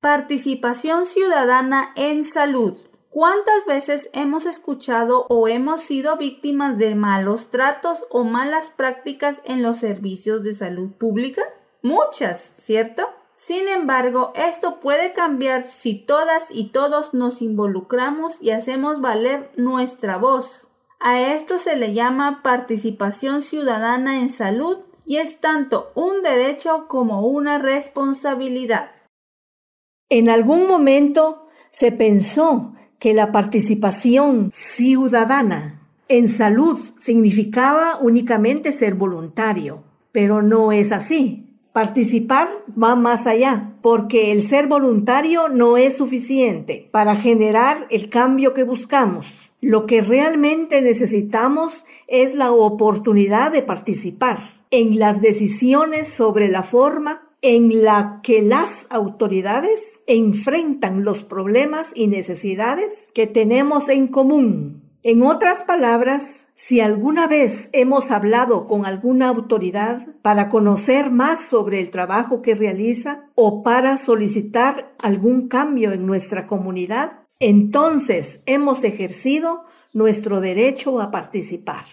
Participación ciudadana en salud. ¿Cuántas veces hemos escuchado o hemos sido víctimas de malos tratos o malas prácticas en los servicios de salud pública? Muchas, ¿cierto? Sin embargo, esto puede cambiar si todas y todos nos involucramos y hacemos valer nuestra voz. A esto se le llama participación ciudadana en salud y es tanto un derecho como una responsabilidad. En algún momento se pensó que la participación ciudadana en salud significaba únicamente ser voluntario, pero no es así. Participar va más allá, porque el ser voluntario no es suficiente para generar el cambio que buscamos. Lo que realmente necesitamos es la oportunidad de participar en las decisiones sobre la forma en la que las autoridades enfrentan los problemas y necesidades que tenemos en común. En otras palabras, si alguna vez hemos hablado con alguna autoridad para conocer más sobre el trabajo que realiza o para solicitar algún cambio en nuestra comunidad, entonces hemos ejercido nuestro derecho a participar.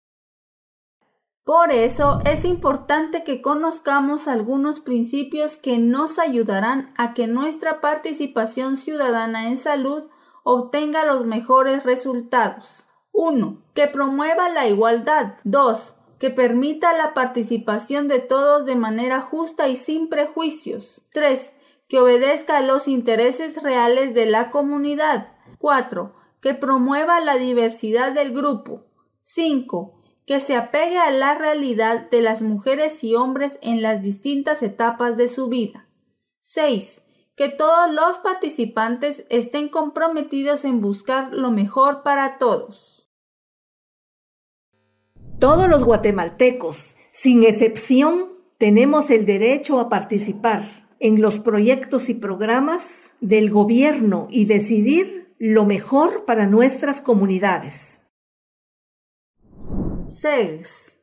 Por eso es importante que conozcamos algunos principios que nos ayudarán a que nuestra participación ciudadana en salud obtenga los mejores resultados. 1. Que promueva la igualdad. 2. Que permita la participación de todos de manera justa y sin prejuicios. 3. Que obedezca a los intereses reales de la comunidad. 4. Que promueva la diversidad del grupo. 5. Que se apegue a la realidad de las mujeres y hombres en las distintas etapas de su vida. 6. Que todos los participantes estén comprometidos en buscar lo mejor para todos. Todos los guatemaltecos, sin excepción, tenemos el derecho a participar en los proyectos y programas del gobierno y decidir lo mejor para nuestras comunidades. 6.